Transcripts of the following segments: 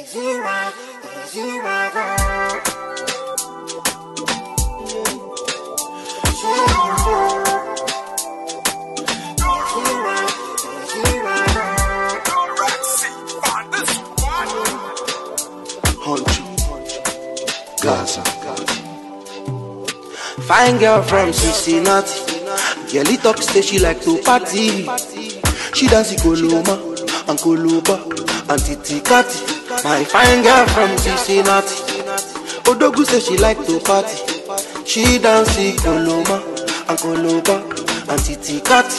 Fine girl from Cincinnati. Girlie talk say she like to party. She dance Koloma and Koloba and Titi Kati. My fine girl from Cincinnati. Odogu say she like to party. She dance Koloma and Koloba and Titi Kati.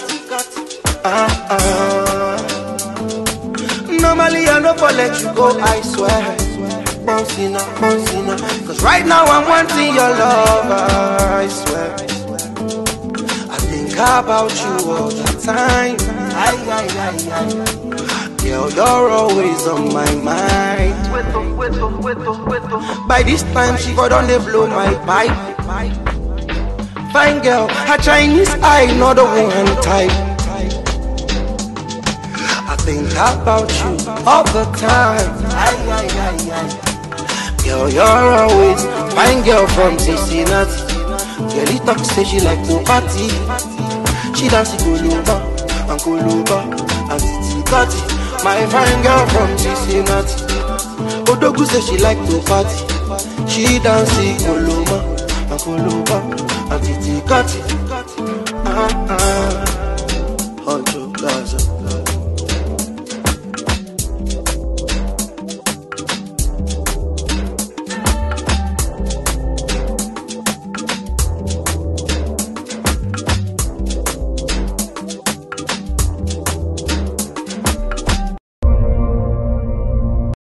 Normally I no for let you go, I swear. Bouncina, cause right now I'm wanting your love, I swear. I think about you all the time. Girl, you're always on my mind. By this time she got on the blow my pipe. Fine girl, her Chinese eye, not the one type. I think about you all the time. Girl, you're always fine girl from Cincinnati. Girlie talk say she like to party. She dance Koloma and Koloba and Titi Kati. My fine girl from Cincinnati. Odogu say she like to party. She dance Koloma and Koloba and Titi Kati.